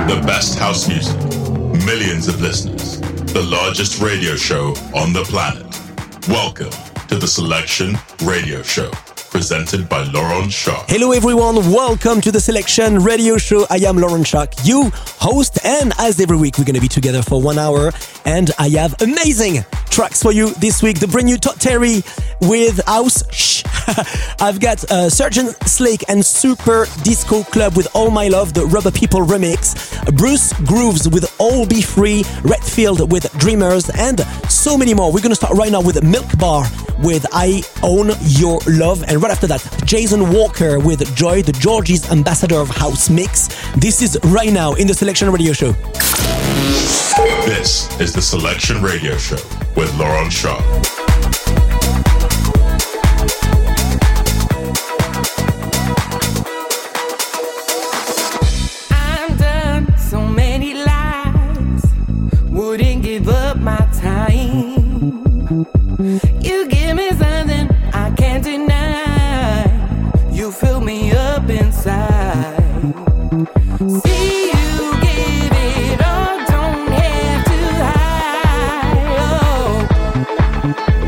The best house music, millions of listeners, the largest radio show on the planet. Welcome to the Selection Radio Show, presented by Laurent Shark. Hello everyone, welcome to the Selection Radio Show. I am Laurent Shark, you host, and as every week we're going to be together for 1 hour, and I have amazing tracks for you this week. The brand new Todd Terry with House Shh. I've got Sergeant Slake and Super Disco Club with All My Love, the Rubber People remix. Bruce Grooves with All Be Free, Redfield with Dreamers, and so many more. We're going to start right now with Milk Bar with I Own Your Love, and right after that, Jason Walker with Joy, the Georgie's Ambassador of House mix. This is right now in the Selection Radio Show. This is the Selection Radio Show with Laurent Shark. Wouldn't give up my time. You give me something I can't deny. You fill me up inside. See you give it all, don't have to hide. Oh.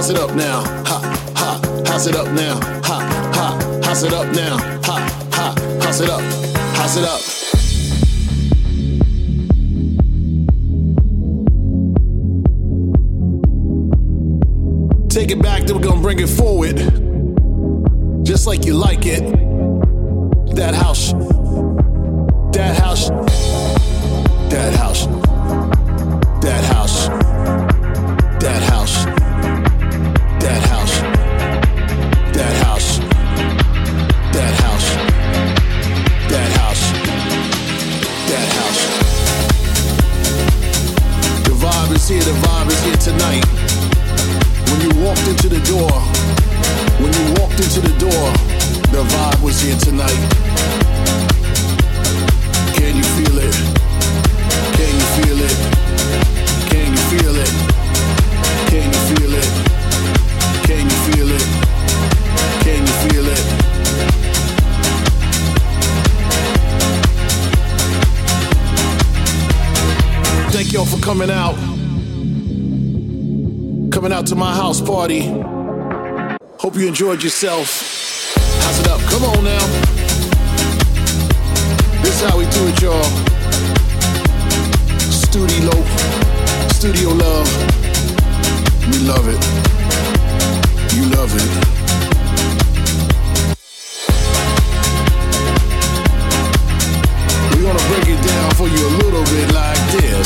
House it up now. Ha, ha. House it up now. Ha, ha. House it up now. Ha, ha. House it up. House it up. Take it back, then we're gonna bring it forward. Just like you like it. That house. That house. That house. That house. That house. That house. That house. That house. That house. That house. The vibe is here, the vibe is here tonight. When you walked into the door, when you walked into the door, the vibe was here tonight. Can you feel it? Can you feel it? Can you feel it? Can you feel it? Can you feel it? Can you feel it? Thank y'all for coming out. Coming out to my house party. Hope you enjoyed yourself. House it up. Come on now. This is how we do it, y'all. Studio love. We love it. You love it. We're gonna break it down for you a little bit like this.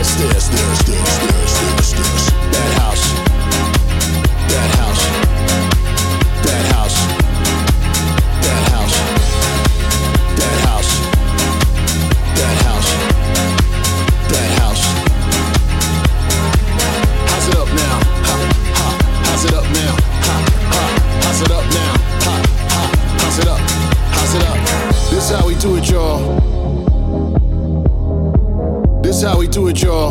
That house. That house. That house. That house. That house. That house. That house. House it up now. Ha, ha. House it up now. Ha, ha. House it up now. Ha, ha. House it up. House it up. This is how we do it, y'all. This is how we do it, y'all.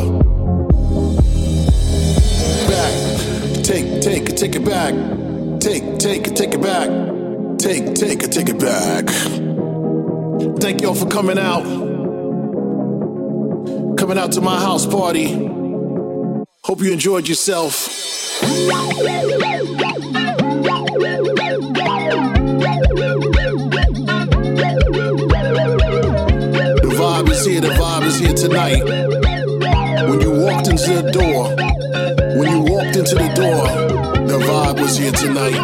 Back. Take it back. Take it back. Take it back. Thank y'all for coming out. Coming out to my house party. Hope you enjoyed yourself. The vibe is here, the vibe is here tonight. When you walked into the door, when you walked into the door, the vibe was here tonight.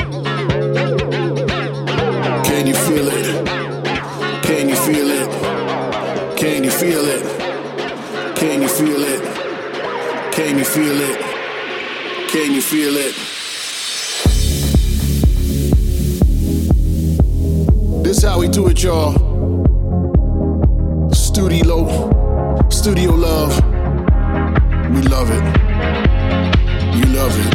Can you feel it? Can you feel it? Can you feel it? Can you feel it? Can you feel it? Can you feel it? This is how we do it, y'all. Studio love. We love it. You love it.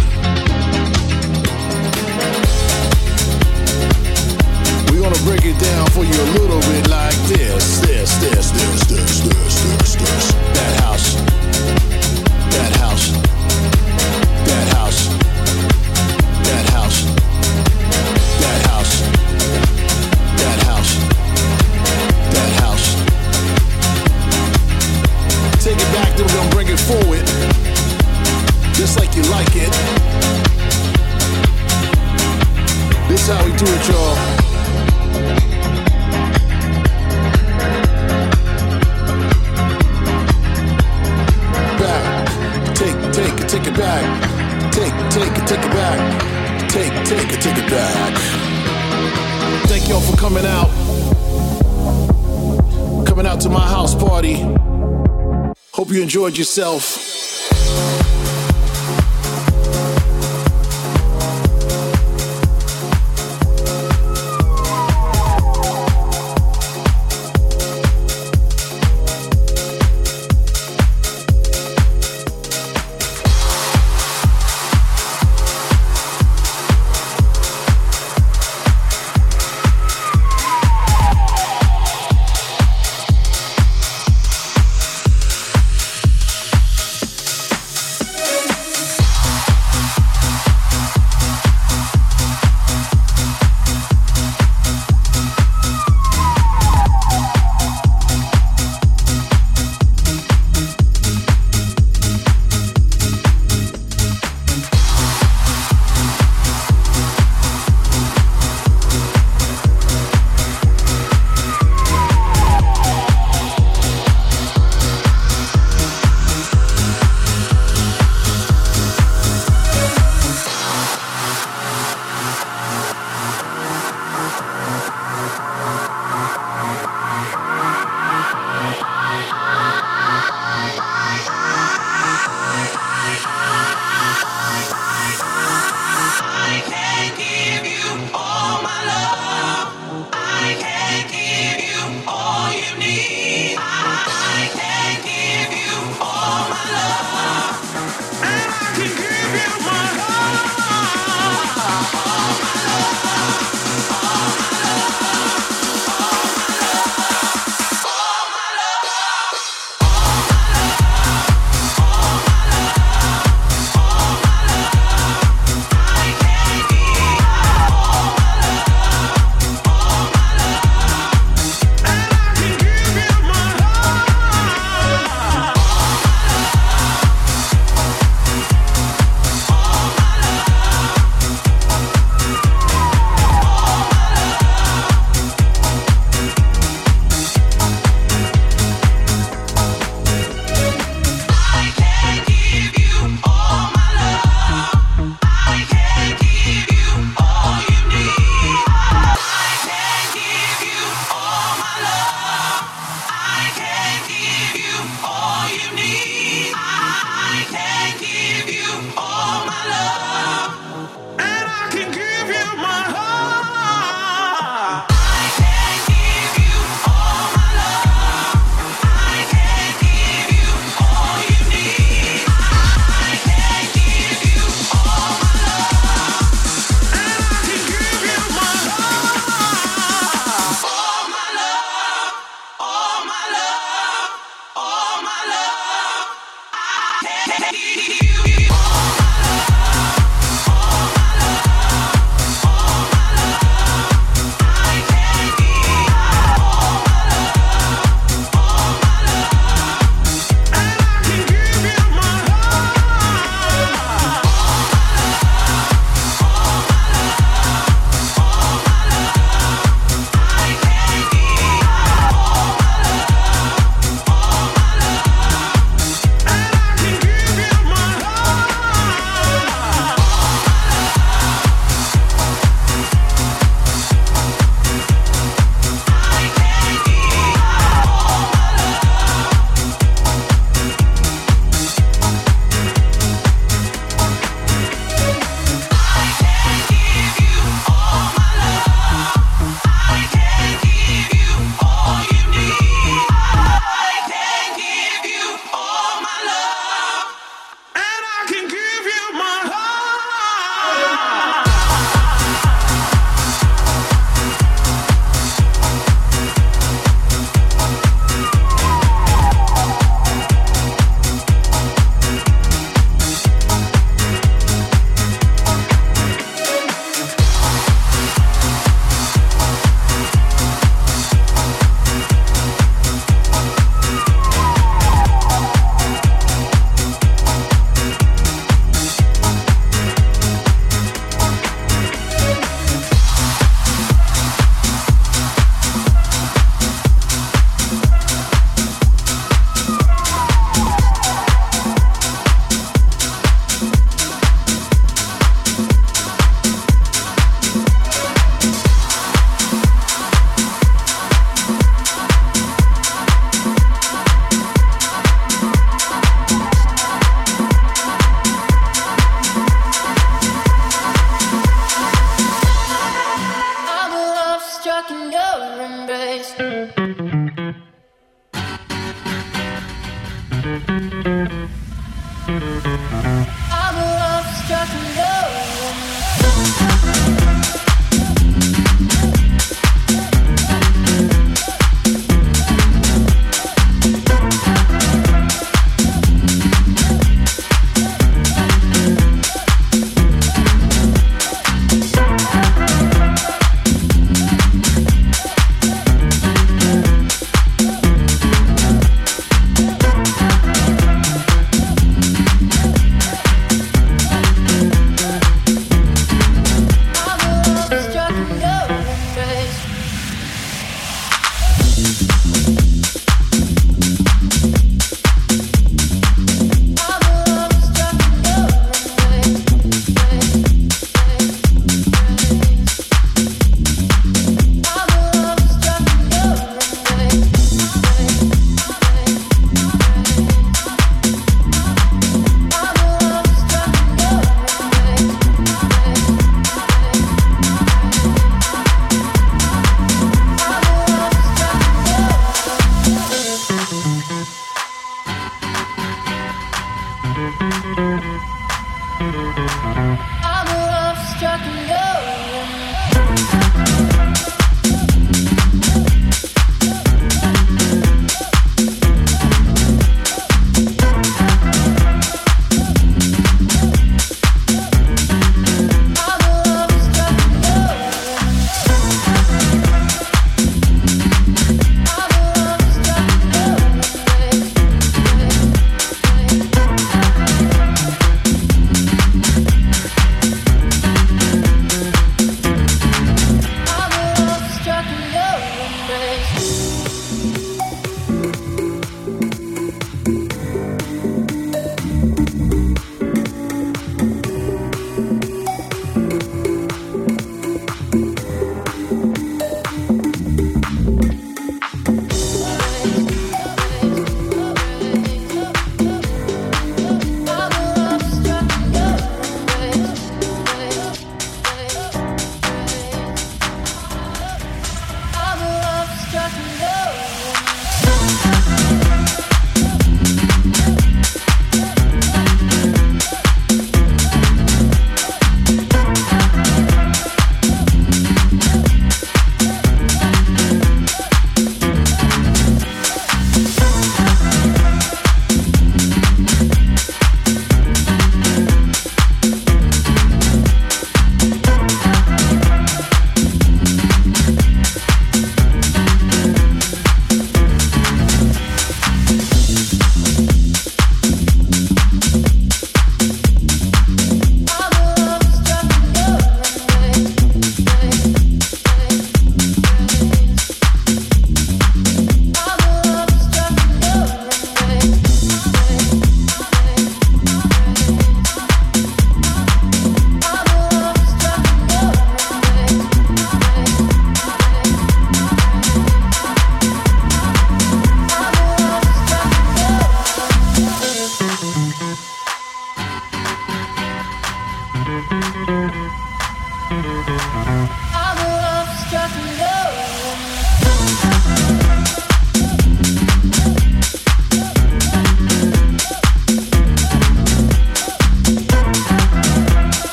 We're gonna break it down for you a little bit like this. That house. That house. That house. That house. That house. That house. That house. Take it back, then we're gonna bring it forward. Just like you like it. This is how we do it, y'all. Back. Take it back. Take it back. Take it back. Thank y'all for coming out. Coming out to my house party. Hope you enjoyed yourself.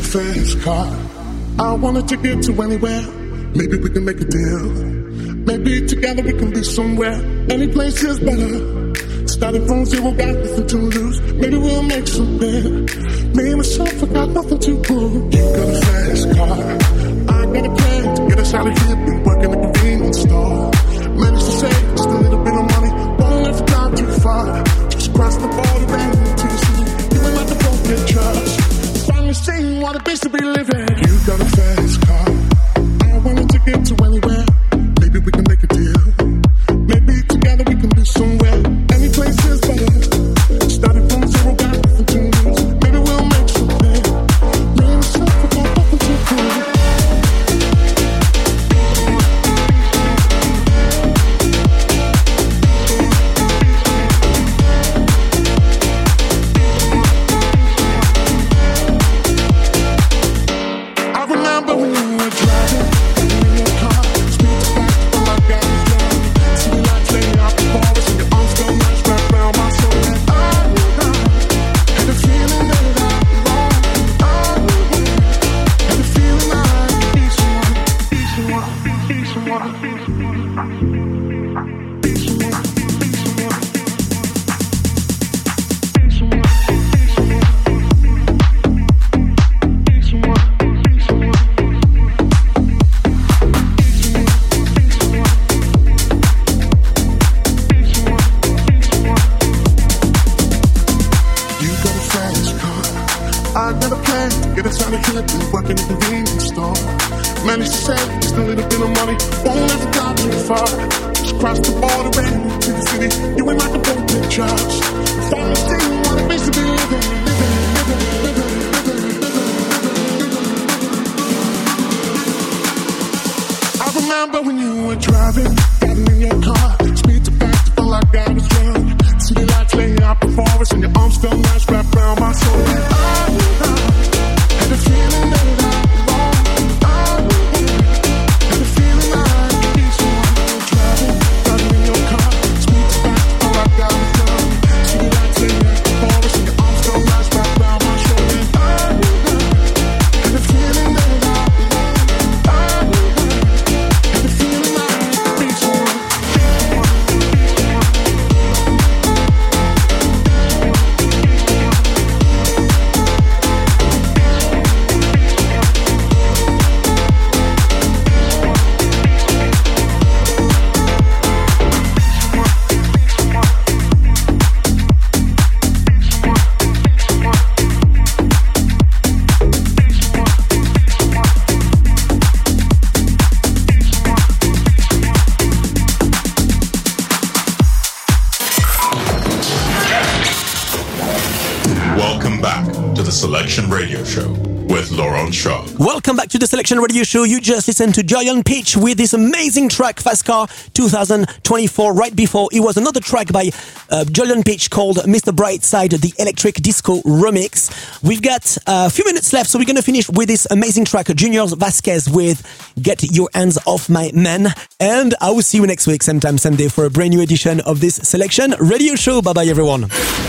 fast car. I wanted to get to anywhere. Maybe we can make a deal. Maybe together we can be somewhere. Any place is better. Starting from zero, got nothing to lose. Maybe we'll make something. Me and myself, I got nothing to prove. You got a fast car. I got a plan to get us out of here. Been working at the convenience store. Managed to save just a little bit of money. Won't have to drive too far. Just cross the border and into the city. You ain't like the boat get trust. Finally seeing what it is to be living. You got a fast car. I wanted to get to anywhere. Maybe we can make a deal. Maybe together we can be somewhere. Any place is better. Starting from zero, got nothing to lose. Maybe we'll make something. Me and myself, I got nothing to prove. Selection Radio Show with Laurent Shark. Welcome back to the Selection Radio Show. You just listened to Julian Peach with this amazing track, Fast Car 2024. Right before, it was another track by Julian Peach called Mr. Brightside, the Electric Disco Remix. We've got a few minutes left, so we're going to finish with this amazing track, Junior Vasquez with Get Your Hands Off My Man. And I will see you next week, same time, same day, for a brand new edition of this Selection Radio Show. Bye-bye, everyone.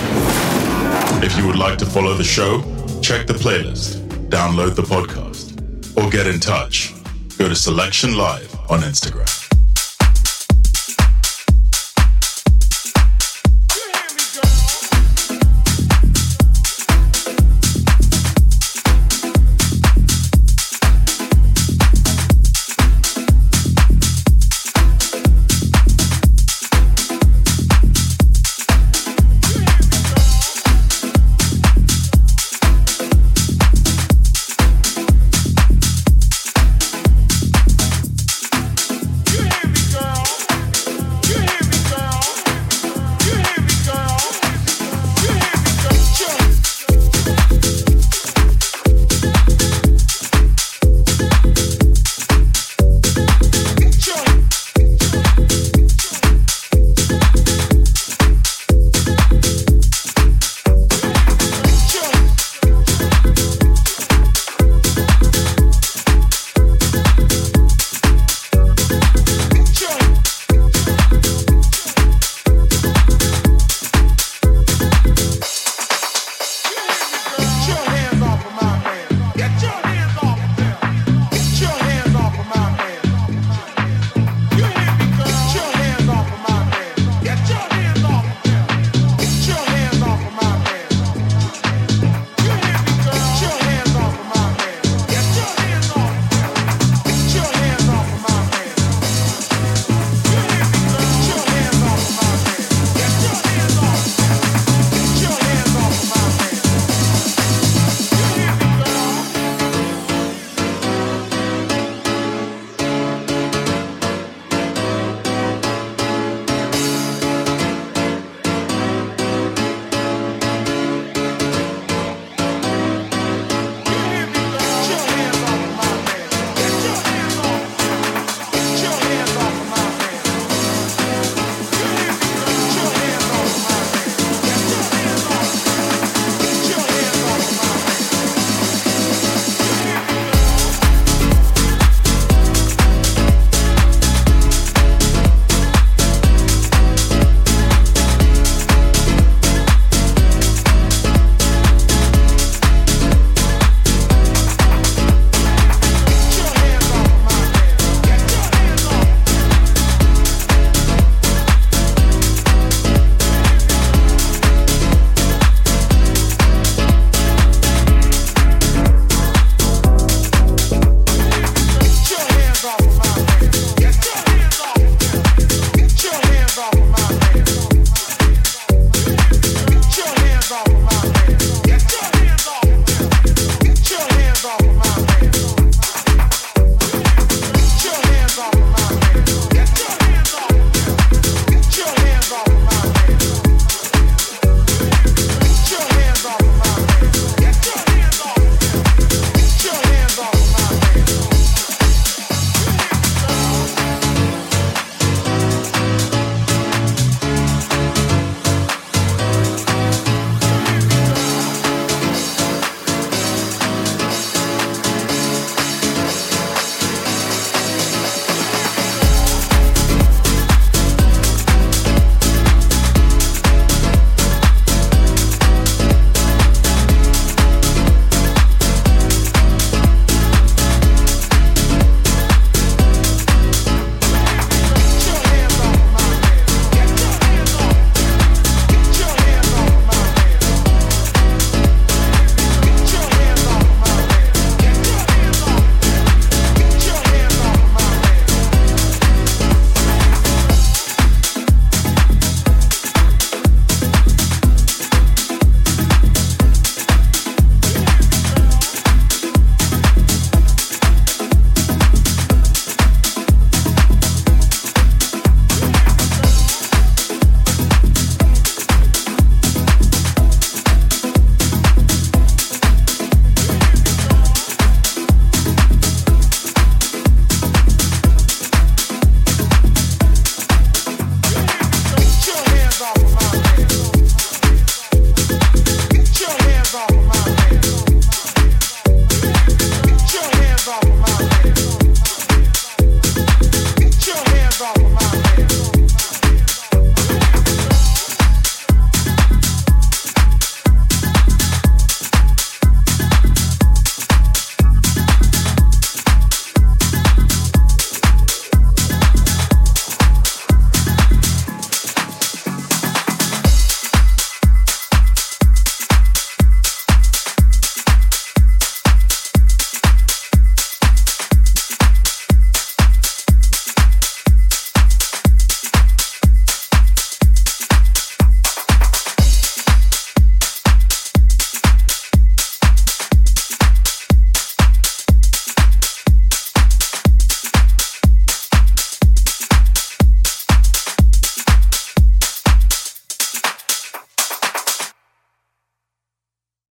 If you would like to follow the show, check the playlist, download the podcast, or get in touch. Go to Selection Live on Instagram.